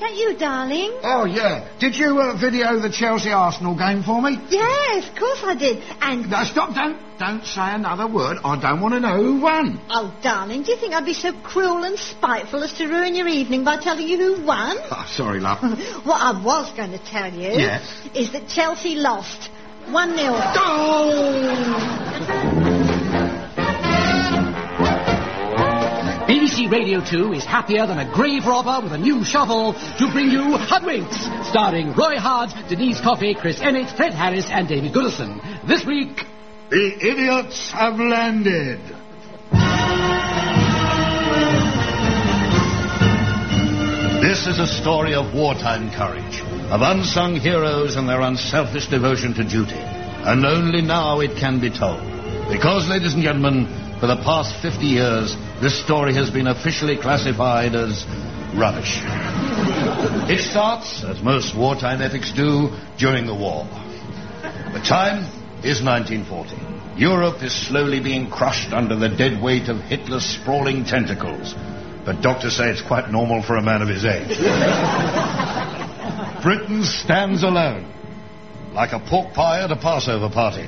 that you, darling? Oh, yeah. Did you video the Chelsea-Arsenal game for me? Yes, of course I did. And... No, stop, don't say another word. I don't want to know who won. Oh, darling, do you think I'd be so cruel and spiteful as to ruin your evening by telling you who won? Oh, sorry, love. What I was going to tell you is that Chelsea lost 1-0. Oh! BBC Radio 2 is happier than a grave robber with a new shovel to bring you Hoodwinks, starring Roy Hart, Denise Coffey, Chris Emmett, Fred Harris and David Goodison. This week... The idiots have landed. This is a story of wartime courage, of unsung heroes and their unselfish devotion to duty. And only now it can be told. Because, ladies and gentlemen, for the past 50 years, this story has been officially classified as rubbish. It starts, as most wartime epics do, during the war. The time is 1940. Europe is slowly being crushed under the dead weight of Hitler's sprawling tentacles. But doctors say it's quite normal for a man of his age. Britain stands alone, like a pork pie at a Passover party.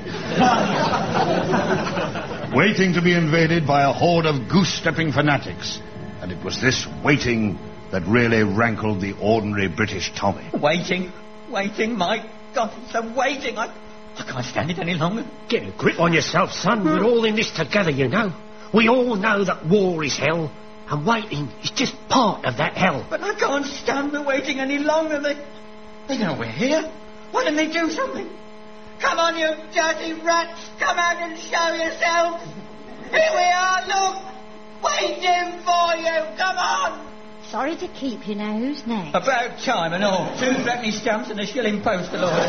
Waiting to be invaded by a horde of goose-stepping fanatics. And it was this waiting that really rankled the ordinary British Tommy. Waiting, my God, it's a waiting. I can't stand it any longer. Get a grip on yourself, son. We're all in this together, you know. We all know that war is hell, and waiting is just part of that hell. But I can't stand the waiting any longer. They know we're here. Why don't they do something? Come on, you dirty rats. Come out and show yourself. Here we are, look. Waiting for you. Come on. Sorry to keep you now. Who's next? About time and all. 2 threepenny stamps and a shilling postal order.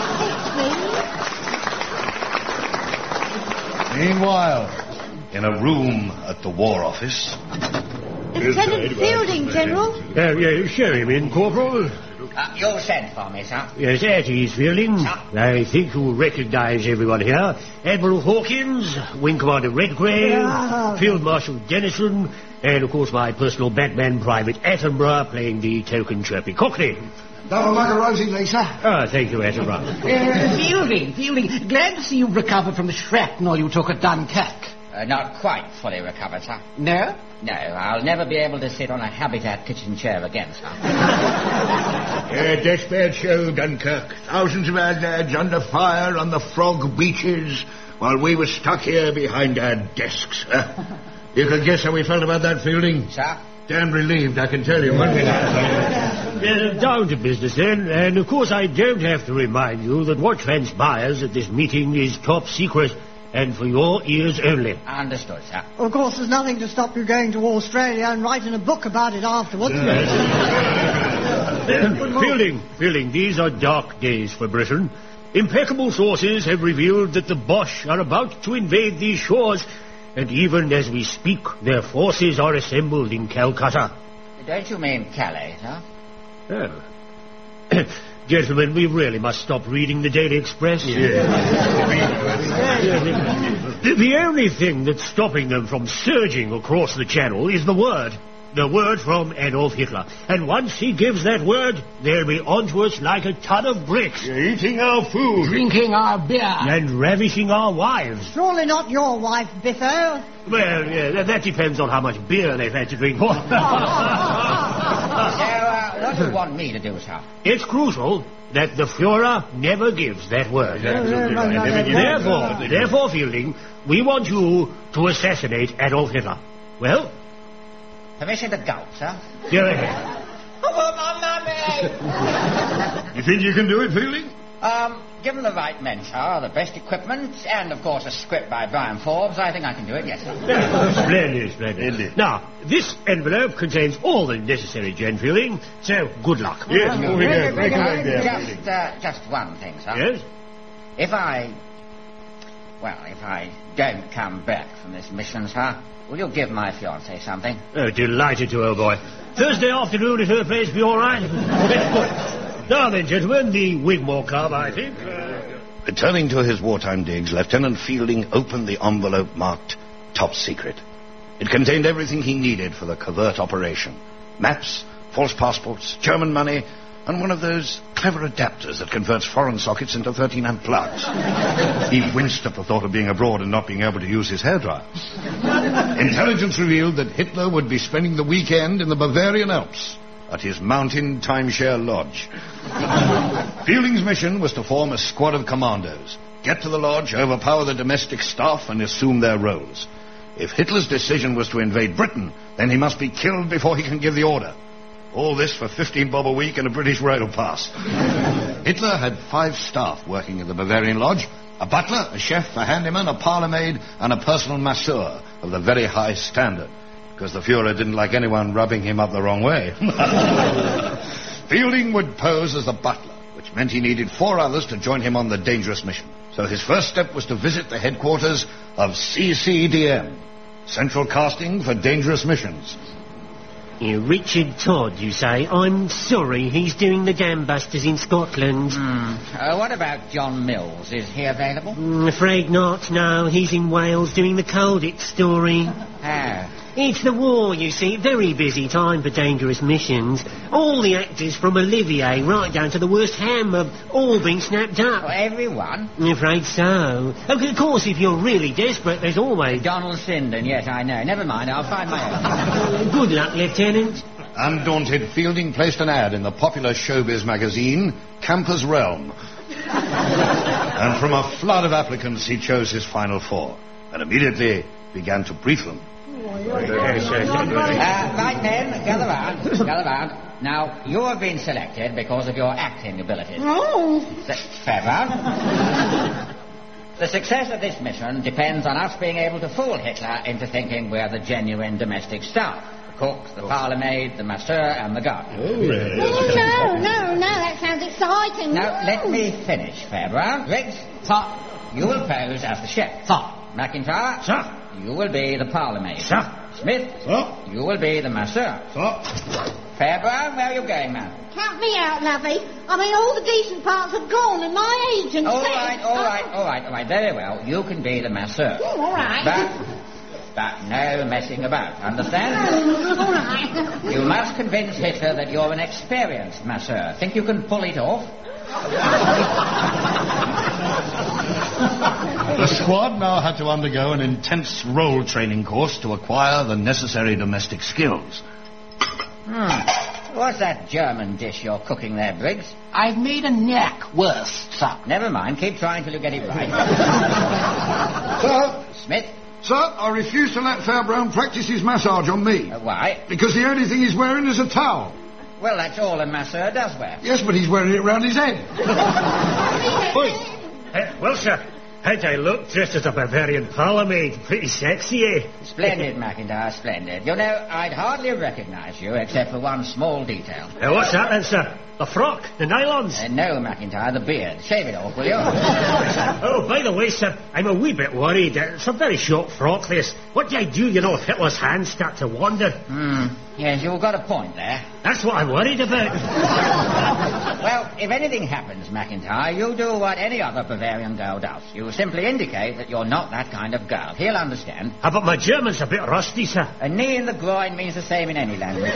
Meanwhile, in a room at the War Office... Lieutenant Fielding, General. Show him in, Corporal. You'll send for me, sir. Yes, that is Fielding. I think you'll recognise everyone here. Admiral Hawkins, Wing Commander Redgrave, Field Marshal Dennison, and, of course, my personal Batman Private Attenborough playing the token chirpy Cockney. Double mug of rosy, Lisa. Thank you, Attenborough. Fielding, glad to see you've recovered from the shrapnel you took at Dunkirk. Not quite fully recovered, sir. No? No, I'll never be able to sit on a Habitat kitchen chair again, sir. Deathbed show, Dunkirk. Thousands of our lads under fire on the frog beaches while we were stuck here behind our desks. You can guess how we felt about that, Fielding? Sir? Damn relieved, I can tell you. Down to business, then. And, of course, I don't have to remind you that what transpires at this meeting is top secret and for your ears only. Understood, sir. Of course, there's nothing to stop you going to Australia and writing a book about it afterwards. Fielding, these are dark days for Britain. Impeccable sources have revealed that the Boche are about to invade these shores, and even as we speak, their forces are assembled in Calcutta. Don't you mean Calais, sir? Oh. Gentlemen, we really must stop reading the Daily Express. The only thing that's stopping them from surging across the channel is the word from Adolf Hitler. And once he gives that word, they'll be onto us like a ton of bricks. Eating our food. Drinking our beer. And ravishing our wives. Surely not your wife, Biffo. Well, yeah, that depends on how much beer they've had to drink. So, what do you want me to do, sir? It's crucial that the Fuhrer never gives that word. Therefore, Fielding, we want you to assassinate Adolf Hitler. Well? Permission to go, sir? Go ahead. I want my mummy! You think you can do it, Fielding? Given the right men, sir, the best equipment, and, of course, a script by Brian Forbes, I think I can do it, yes, sir. Splendid. Now, this envelope contains all the necessary gen Fielding, so good luck. Yes, just one thing, sir. Yes? If I don't come back from this mission, sir, will you give my fiancée something? Oh, delighted to, old boy. Thursday afternoon at her place be all right? Now then, gentlemen, the Wigmore Club, I think. Returning to his wartime digs, Lieutenant Fielding opened the envelope marked Top Secret. It contained everything he needed for the covert operation. Maps, false passports, German money, and one of those clever adapters that converts foreign sockets into 13-amp plugs. He winced at the thought of being abroad and not being able to use his hairdryer. Intelligence revealed that Hitler would be spending the weekend in the Bavarian Alps at his mountain timeshare lodge. Fielding's mission was to form a squad of commandos, get to the lodge, overpower the domestic staff, and assume their roles. If Hitler's decision was to invade Britain, then he must be killed before he can give the order. All this for 15 bob a week and a British rail pass. Hitler had 5 staff working in the Bavarian Lodge: a butler, a chef, a handyman, a parlour maid, and a personal masseur of the very high standard, because the Fuhrer didn't like anyone rubbing him up the wrong way. Fielding would pose as the butler, which meant he needed 4 others to join him on the dangerous mission. So his first step was to visit the headquarters of CCDM, Central Casting for Dangerous Missions. Richard Todd, you say? I'm sorry, he's doing the Dam Busters in Scotland. What about John Mills? Is he available? Afraid not, no. He's in Wales doing the Colditz story. It's the war, you see. Very busy time for dangerous missions. All the actors from Olivier right down to the worst ham have all been snapped up. Everyone? I'm afraid so. Of course, if you're really desperate, there's always... Donald Sinden, yes, I know. Never mind, I'll find my own. Good luck, Lieutenant. Undaunted, Fielding placed an ad in the popular showbiz magazine, Camper's Realm. And from a flood of applicants, he chose his final 4, and immediately began to brief them. Right, men, gather round. Now, you have been selected because of your acting abilities. Oh. Fairbairn. The success of this mission depends on us being able to fool Hitler into thinking we're the genuine domestic staff. The cook, the parlour maid, the masseur, and the gardener. No, that sounds exciting. Now, let me finish, Fairbairn. Riggs, Sir. you will pose as the chef. Sir. McIntyre, Sir. you will be the parlour maid. Sir. Smith, you will be the masseur. Fairbairn, where are you going, man? Count me out, lovey. I mean, all the decent parts have gone, and my agent All said... right. Very well. You can be the masseur. All right. But no messing about, understand? All right. You must convince Hitler that you're an experienced masseur. Think you can pull it off? The squad now had to undergo an intense role training course to acquire the necessary domestic skills. What's that German dish you're cooking there, Briggs? I've made a neck worse, sir. Never mind. Keep trying till you get it right. Sir? Smith? Sir, I refuse to let Fairbairn practice his massage on me. Why? Because the only thing he's wearing is a towel. Well, that's all a masseur does wear. Yes, but he's wearing it round his head. Well, sir, how'd I look dressed as a Bavarian parlour maid? Pretty sexy, eh? Splendid, McIntyre, splendid. You know, I'd hardly recognise you except for one small detail. What's that then, sir? The frock? The nylons? No, McIntyre, the beard. Shave it off, will you? Oh, by the way, sir, I'm a wee bit worried. It's a very short frock, this. What do I do, if Hitler's hands start to wander? Yes, you've got a point there. That's what I'm worried about. Well, if anything happens, McIntyre, you do what any other Bavarian girl does. You simply indicate that you're not that kind of girl. He'll understand. But my German's a bit rusty, sir. A knee in the groin means the same in any language.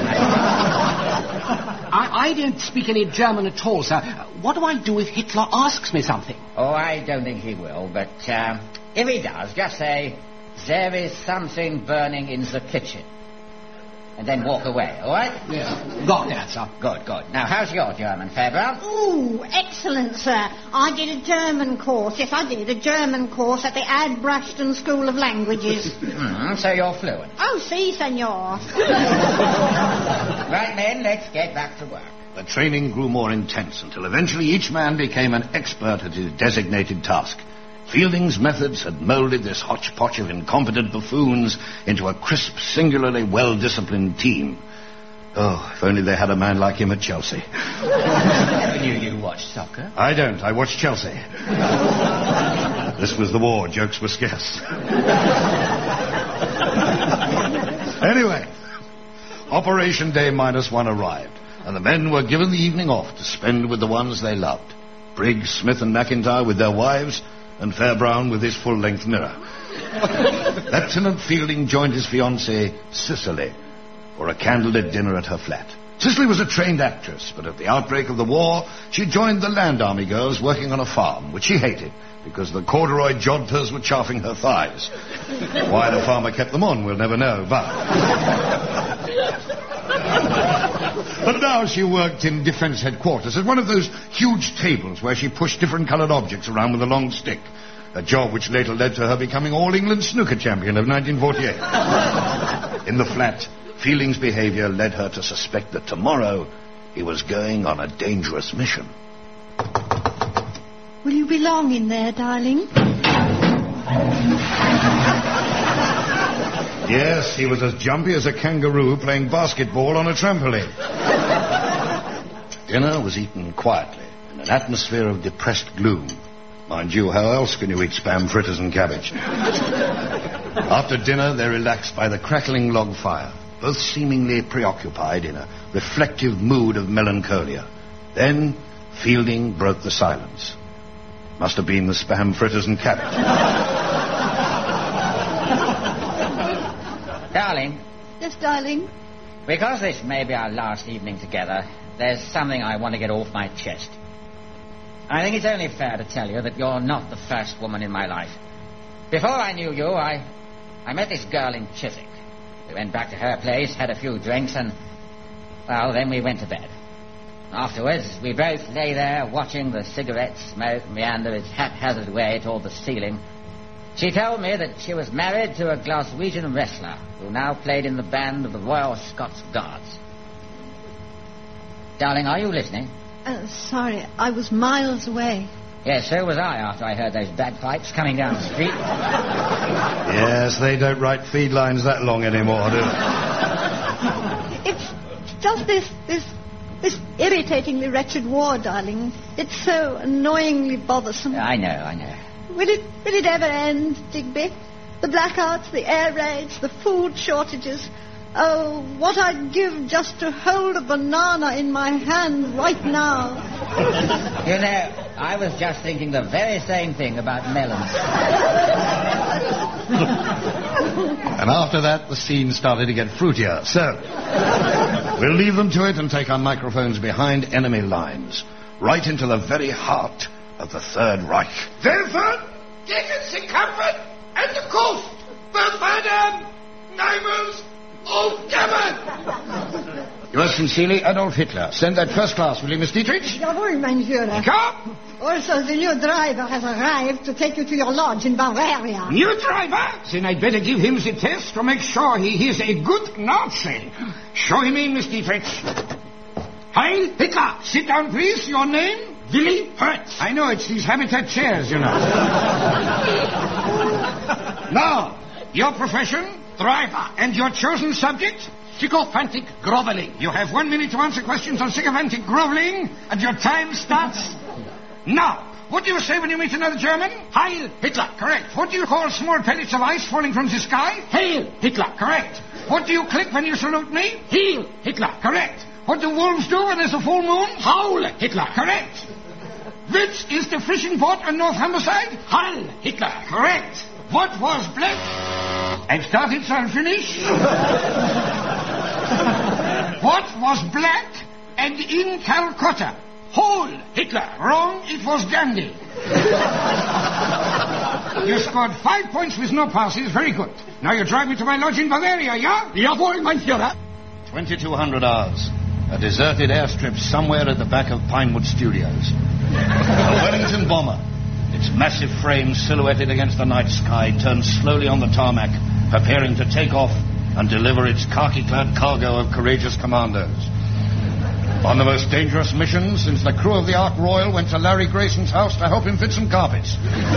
I don't speak any German at all, sir. What do I do if Hitler asks me something? Oh, I don't think he will, but if he does, just say, there is something burning in the kitchen. And then walk away, all right? Yes. Got that, sir. Good. Now, how's your German, Fairbairn? Ooh, excellent, sir. I did a German course. Yes, I did. A German course at the Adbrashton School of Languages. So you're fluent. Oh, si, senor. Right, men, let's get back to work. The training grew more intense until eventually each man became an expert at his designated task. Fielding's methods had moulded this hodgepodge of incompetent buffoons into a crisp, singularly well-disciplined team. Oh, if only they had a man like him at Chelsea. You watch soccer? I don't. I watch Chelsea. This was the war. Jokes were scarce. Anyway, Operation Day -1 arrived, and the men were given the evening off to spend with the ones they loved. Briggs, Smith and McIntyre with their wives, and Fairbairn with his full-length mirror. Lieutenant Fielding joined his fiancée, Cicely, for a candlelit dinner at her flat. Cicely was a trained actress, but at the outbreak of the war, she joined the Land Army girls working on a farm, which she hated, because the corduroy jodhpurs were chafing her thighs. Why the farmer kept them on, we'll never know, but now she worked in Defence Headquarters at one of those huge tables where she pushed different coloured objects around with a long stick. A job which later led to her becoming All England snooker champion of 1948. In the flat, Fielding's behaviour led her to suspect that tomorrow he was going on a dangerous mission. Will you be long in there, darling? Yes, he was as jumpy as a kangaroo playing basketball on a trampoline. Dinner was eaten quietly, in an atmosphere of depressed gloom. Mind you, how else can you eat spam fritters and cabbage? After dinner, they relaxed by the crackling log fire, both seemingly preoccupied in a reflective mood of melancholia. Then, Fielding broke the silence. Must have been the spam fritters and cabbage. Darling. Yes, darling? Because this may be our last evening together, there's something I want to get off my chest. I think it's only fair to tell you that you're not the first woman in my life. Before I knew you, I met this girl in Chiswick. We went back to her place, had a few drinks, and, well, then we went to bed. Afterwards, we both lay there watching the cigarette smoke meander its haphazard way toward the ceiling. She told me that she was married to a Glaswegian wrestler who now played in the band of the Royal Scots Guards. Darling, are you listening? Sorry, I was miles away. Yes, so was I after I heard those bagpipes coming down the street. Yes, they don't write feed lines that long anymore, do they? It's just this irritatingly wretched war, darling. It's so annoyingly bothersome. I know. Will it ever end, Digby? The blackouts, the air raids, the food shortages. Oh, what I'd give just to hold a banana in my hand right now. You know, I was just thinking the very same thing about melons. And after that, the scene started to get fruitier. So, we'll leave them to it and take our microphones behind enemy lines, right into the very heart of the Third Reich. Therefore, gegen the comfort and the coast, befördern, Neimels, aufgeben! Yours sincerely, Adolf Hitler. Send that first class, will you, Miss Dietrich? Jawohl, mein Führer. Come! Also, the new driver has arrived to take you to your lodge in Bavaria. New driver? Then I'd better give him the test to make sure he is a good Nazi. Show him in, Miss Dietrich. Heil Hitler! Sit down, please. Your name? Willy Hertz. I know, it's these habitat chairs, you know. Now, your profession? Driver. And your chosen subject? Sycophantic groveling. You have 1 minute to answer questions on sycophantic groveling, and your time starts now. What do you say when you meet another German? Heil Hitler. Correct. What do you call small pellets of ice falling from the sky? Hail Hitler. Correct. What do you click when you salute me? Heil Hitler. Correct. What do wolves do when there's a full moon? Howl Hitler. Correct. Which is the fishing port on North Humberside? Heil Hitler. Correct. What was black? I've started, so I'll finish. What was black and in Calcutta? Whole Hitler. Wrong, it was Gandhi. You scored 5 points with no passes. Very good. Now you drive me to my lodge in Bavaria, yeah? Jawohl, mein Führer. 2200 hours. A deserted airstrip somewhere at the back of Pinewood Studios. A Wellington bomber, its massive frame silhouetted against the night sky, turned slowly on the tarmac, preparing to take off and deliver its khaki-clad cargo of courageous commandos. On the most dangerous mission since the crew of the Ark Royal went to Larry Grayson's house to help him fit some carpets.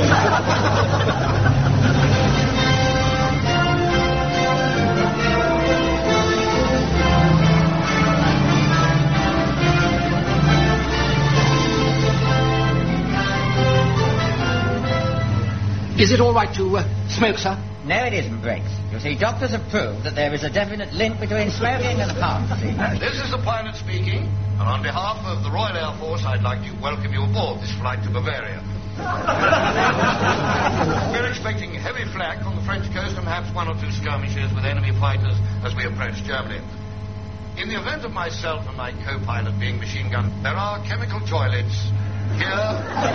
Is it all right to smoke, sir? No, it isn't, Briggs. You see, doctors have proved that there is a definite link between smoking and heart disease. This is the pilot speaking, and on behalf of the Royal Air Force, I'd like to welcome you aboard this flight to Bavaria. We're expecting heavy flak on the French coast and perhaps 1 or 2 skirmishes with enemy fighters as we approach Germany. In the event of myself and my co-pilot being machine gunned, there are chemical toilets here,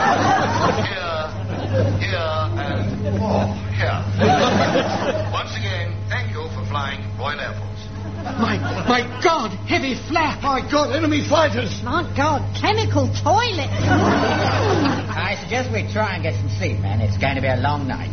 and here. Once again, thank you for flying Royal Air Force. My God, heavy flak. My God, enemy fighters. My God, chemical toilet. I suggest we try and get some sleep, man. It's going to be a long night.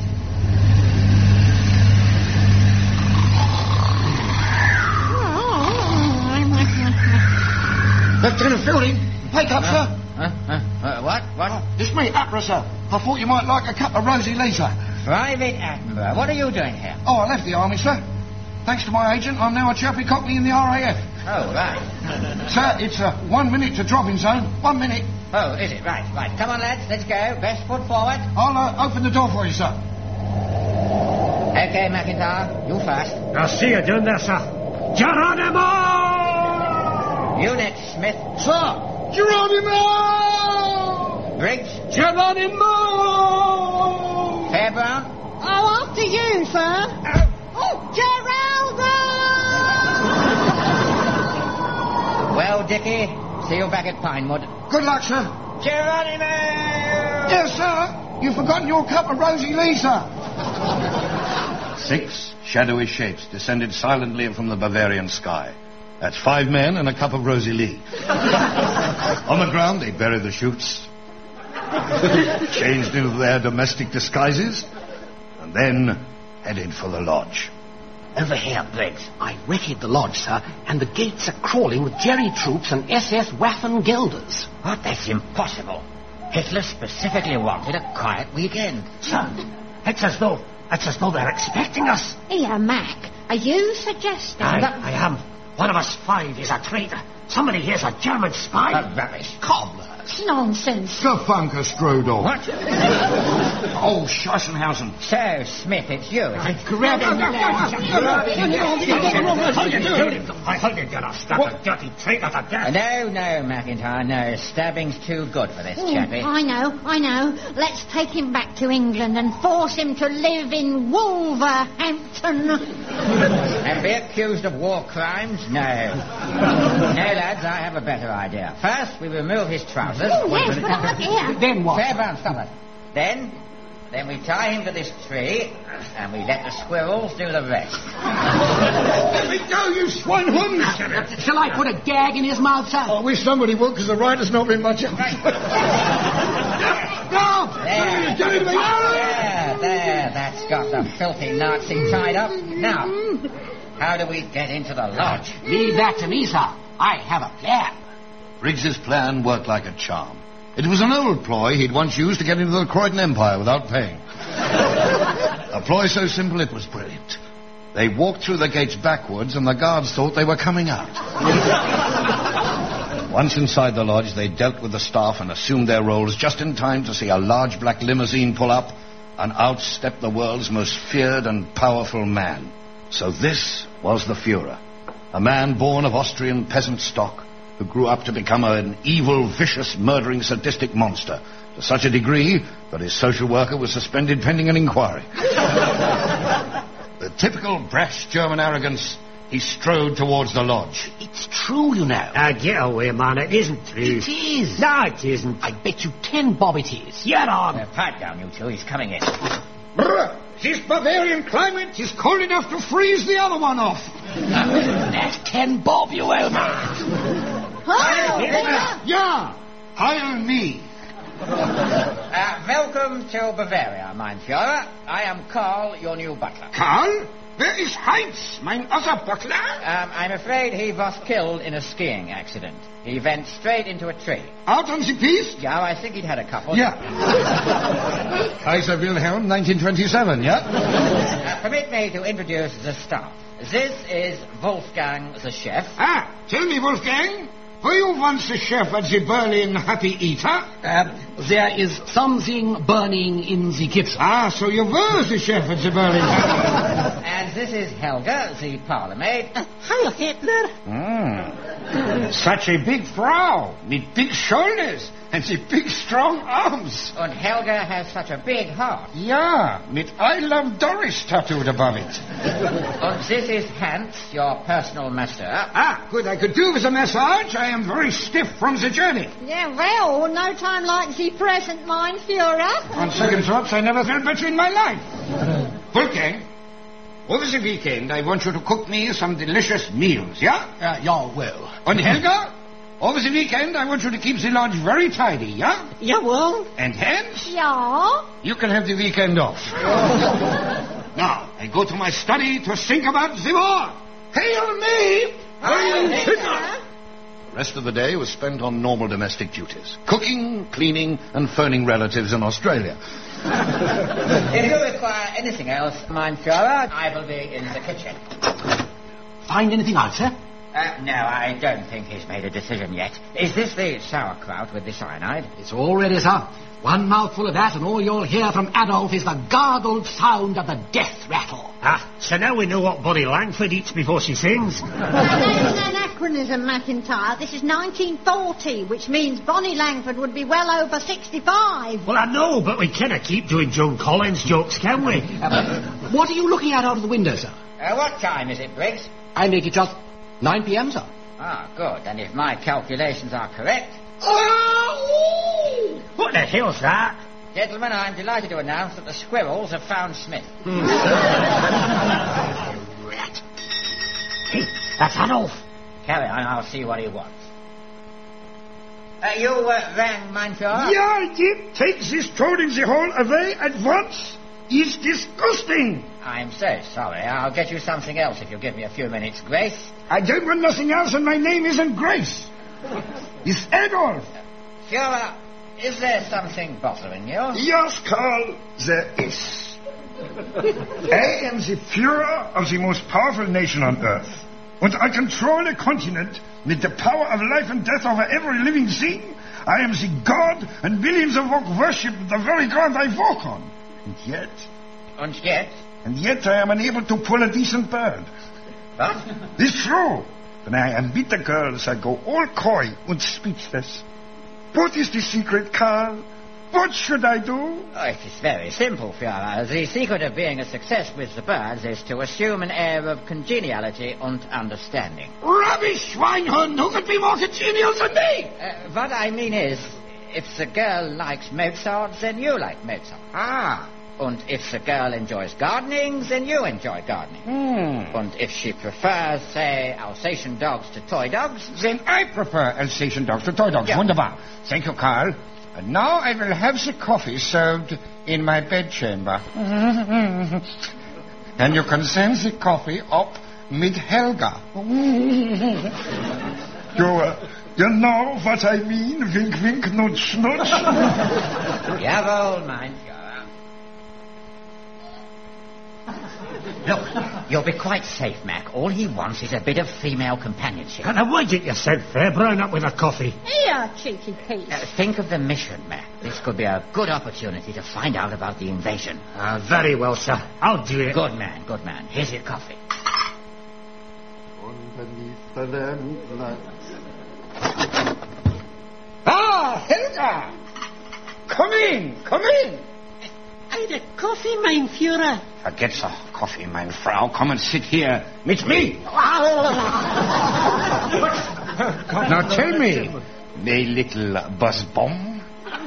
Lieutenant Fielding, wake up, sir. What? It's me, Attenborough, sir. I thought you might like a cup of Rosie Lisa. Private Attenborough, what are you doing here? Oh, I left the army, sir. Thanks to my agent, I'm now a chirpy cockney in the RAF. Oh, right. Sir, it's 1 minute to dropping zone. 1 minute. Oh, is it? Right. Come on, lads, let's go. Best foot forward. I'll open the door for you, sir. Okay, McIntyre, you first. I'll see you down there, sir. Geronimo! Unit, Smith. Sir, Geronimo! Briggs. Geronimo! Fairbairn. Oh, after you, sir. Oh, Geraldo! Well, Dickie, see you back at Pinewood. Good luck, sir. Geronimo! Yes, sir. You've forgotten your cup of Rosie Lisa. 6 shadowy shapes descended silently from the Bavarian sky. That's 5 men and a cup of Rosie Lee. On the ground, they buried the chutes, changed into their domestic disguises, and then headed for the lodge. Over here, Briggs. I wrecked the lodge, sir, and the gates are crawling with Jerry troops and SS Waffen-Gelders. What? That's impossible. Hitler specifically wanted a quiet weekend. Sir, it's as though they're expecting us. Here, Mac, are you suggesting that... I am. One of us 5 is a traitor. Somebody here's a German spy. Rubbish. Cobblers. Nonsense. Gefunke Strudel. What? Oh, Scheissenhausen. So, Smith, it's you. I grab him. I hold him, you stab a dirty traitor to death. No, McIntyre, no. Stabbing's too good for this chappie. I know. Let's take him back to England and force him to live in Wolverhampton. And be accused of war crimes? No. No, lads, I have a better idea. First, we remove his trousers. Oh, yes, but look here. Then what? Fairbairn, stop it. Then we tie him to this tree, and we let the squirrels do the rest. Let me go, you swinehund! Shall I put a gag in his mouth, sir? I wish somebody would, because the rider's not been much help. No! There, that's got the filthy Nazi tied up. Now, how do we get into the lodge? Leave that to me, sir. I have a plan. Briggs's plan worked like a charm. It was an old ploy he'd once used to get into the Croydon Empire without paying. A ploy so simple it was brilliant. They walked through the gates backwards and the guards thought they were coming out. Once inside the lodge, they dealt with the staff and assumed their roles just in time to see a large black limousine pull up, and out stepped the world's most feared and powerful man. So this was the Fuhrer, a man born of Austrian peasant stock, who grew up to become an evil, vicious, murdering, sadistic monster, to such a degree that his social worker was suspended pending an inquiry. The typical brash German arrogance, he strode towards the lodge. It's true, you know. Get away, man. It isn't true. It is. No, it isn't. I bet you 10 bob it is. Get on. Pipe down, you two. He's coming in. Brr, this Bavarian climate is cold enough to freeze the other one off. That's 10 bob, you owe me. Yeah, hire me. Welcome to Bavaria, mein Führer. I am Karl, your new butler. Karl? Where is Heinz, mein other butler? I'm afraid he was killed in a skiing accident. He went straight into a tree. Out on the piece? Yeah, I think he'd had a couple. Yeah. Kaiser Wilhelm, 1927, yeah? Permit me to introduce the staff. This is Wolfgang, the chef. Tell me, Wolfgang, were you once the chef at the Berlin Happy Eater? There is something burning in the kitchen. So you were the chef at the Berlin Happy Eater. And And this is Helga, the parlour maid. Heil Hitler. Such a big Frau, with big shoulders and the big strong arms. And Helga has such a big heart. Yeah, with I Love Doris tattooed above it. And this is Hans, your personal masseur. Ah, good, I could do with a massage. I am very stiff from the journey. Yeah, well, no time like the present, mein Führer. On second thoughts, I never felt better in my life. Wolfgang, over the weekend, I want you to cook me some delicious meals, yeah? Yeah, well. And Helga, over the weekend, I want you to keep the lodge very tidy, yeah? Jawohl. And Hans, Ja. you can have the weekend off. Now, I go to my study to think about the war. Hail me! The rest of the day was spent on normal domestic duties. Cooking, cleaning, and phoning relatives in Australia. If you require anything else, mein Führer, I will be in the kitchen. Find anything out, sir? No, I don't think he's made a decision yet. Is this the sauerkraut with the cyanide? It's all ready, sir. One mouthful of that, and all you'll hear from Adolf is the gargled sound of the death rattle. Ah, so now we know what Bonnie Langford eats before she sings. That's an anachronism, McIntyre. This is 1940, which means Bonnie Langford would be well over 65. Well, I know, but we cannot keep doing Joan Collins jokes, can we? What are you looking at out of the window, sir? What time is it, Briggs? I make it just 9 p.m., sir. Ah, good. And if my calculations are correct... What the hell's that? Gentlemen, I'm delighted to announce that the squirrels have found Smith. Rat. Hey, that's Adolf. Carry on, I'll see what he wants. You rang, mein Führer? Yeah, I did. Take this toad in the hole away at once. It's disgusting. I'm so sorry. I'll get you something else if you give me a few minutes' grace. I don't want nothing else, and my name isn't Grace. It's Adolf. Führer, is there something bothering you? Yes, Karl, there is. I am the Führer of the most powerful nation on earth. And I control a continent with the power of life and death over every living thing. I am the God, and billions of folk worship the very ground I walk on. And yet... And yet I am unable to pull a decent bird. What? It's true. When I am with the girls, I go all coy and speechless. What is the secret, Karl? What should I do? Oh, it is very simple, Führer. The secret of being a success with the birds is to assume an air of congeniality and understanding. Rubbish, Schweinhund! Who could be more congenial than me? What I mean is, if the girl likes Mozart, then you like Mozart. Ah. And if the girl enjoys gardening, then you enjoy gardening. And if she prefers, say, Alsatian dogs to toy dogs... Then I prefer Alsatian dogs to toy dogs. Yeah. Wunderbar. Thank you, Karl. And now I will have the coffee served in my bedchamber. And you can send the coffee up with Helga. You know what I mean? Wink, wink, nudge, nudge. Jawohl, mein Führer. Look, you'll be quite safe, Mac. All he wants is a bit of female companionship. And why didn't you send Fairbairn up with a coffee? Here, cheeky Pete. Think of the mission, Mac. This could be a good opportunity to find out about the invasion. Very well, sir. I'll do it. Good man, good man. Here's your coffee. Underneath the lamplight. Ah, Helga! Come in, come in. Eine Coffee, mein Führer. Forget the coffee, mein Frau. Come and sit here with me. Now tell me, my little buzz bomb.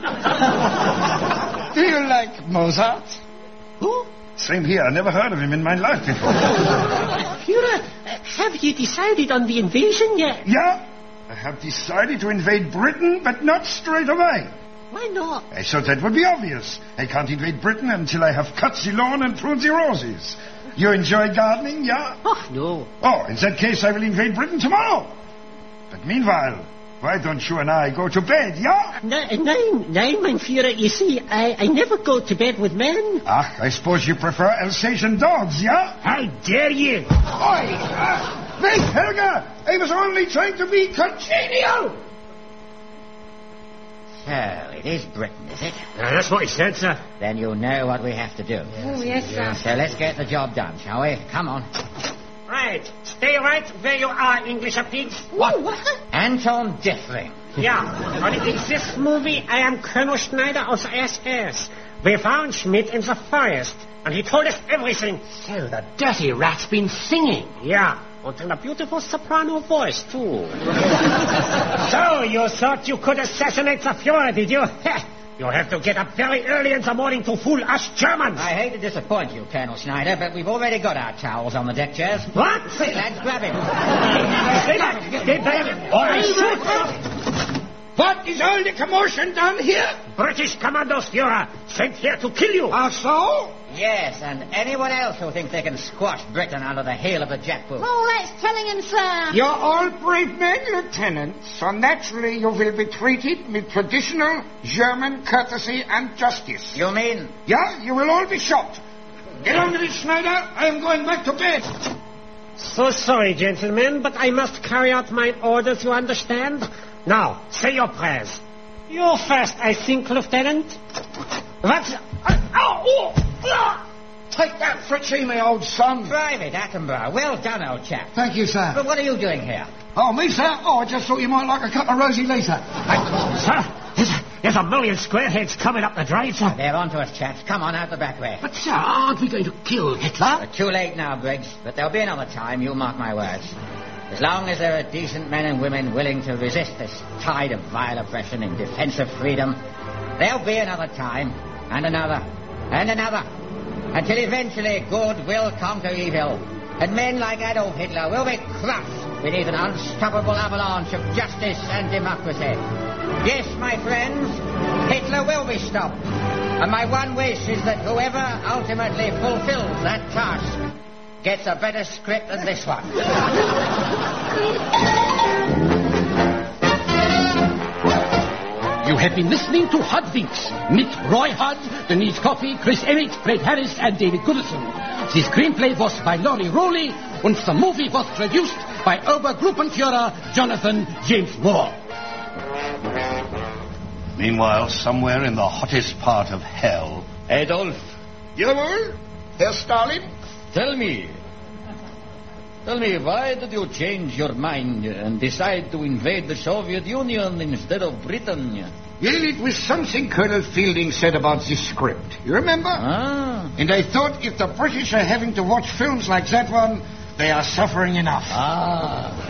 Do you like Mozart? Who? Same here. I never heard of him in my life before. Führer, have you decided on the invasion yet? Yeah, I have decided to invade Britain, but not straight away. Why not? I thought that would be obvious. I can't invade Britain until I have cut the lawn and pruned the roses. You enjoy gardening, yeah? Oh, no. Oh, in that case, I will invade Britain tomorrow. But meanwhile, why don't you and I go to bed, yeah? Nein, mein Führer. You see, I never go to bed with men. I suppose you prefer Alsatian dogs, yeah? How dare you? Oi! Wait, Helga! I was only trying to be congenial! So, it is Britain, is it? That's what he said, sir. Then you know what we have to do. Oh, yes, sir. So let's get the job done, shall we? Come on. Right. Stay right where you are, English pigs. What? Anton Diffling. Yeah. And in this movie, I am Colonel Schneider of the SS. We found Schmidt in the forest, and he told us everything. So the dirty rat's been singing. Yeah. And in a beautiful soprano voice, too. So, you thought you could assassinate the Fuhrer, did you? You have to get up very early in the morning to fool us Germans. I hate to disappoint you, Colonel Schneider, but we've already got our towels on the deck chairs. What? Quick, lads, grab him. Stay back! Stay back! Or I shoot! What is all the commotion down here? British commandos, Fuhrer, sent here to kill you. So? Yes, and anyone else who thinks they can squash Britain under the heel of the jackboot. Oh, that's telling him, sir. You're all brave men, Lieutenant, so naturally you will be treated with traditional German courtesy and justice. You mean? Yeah, you will all be shot. Get on with it, Schneider. I am going back to bed. So sorry, gentlemen, but I must carry out my orders, you understand? Now, say your prayers. You first, I think, Lieutenant. What's... Take that, Fritchie, my old son. Private Attenborough. Well done, old chap. Thank you, sir. But what are you doing here? Oh, me, sir? Oh, I just thought you might like a cup of rosy later. Sir, there's a million squareheads coming up the drive, sir. They're on to us, chaps. Come on, out the back way. But, sir, aren't we going to kill Hitler? Too late now, Briggs. But there'll be another time, you mark my words. As long as there are decent men and women willing to resist this tide of vile oppression in defense of freedom, there'll be another time, and another, and another, until eventually good will conquer evil, and men like Adolf Hitler will be crushed beneath an unstoppable avalanche of justice and democracy. Yes, my friends, Hitler will be stopped, and my one wish is that whoever ultimately fulfills that task gets a better script than this one. You have been listening to Hudwinks. Meet Roy Hudd, Denise Coffey, Chris Emmett, Fred Harris, and David Goodison. The screenplay was by Laurie Rowley, and the movie was produced by Obergruppenführer Jonathan James Moore. Meanwhile, somewhere in the hottest part of hell... Adolf, Jawohl, Herr Stalin. tell me, why did you change your mind and decide to invade the Soviet Union instead of Britain? Well, it was something Colonel Fielding said about this script. You remember? Ah. And I thought if the British are having to watch films like that one, they are suffering enough. Ah.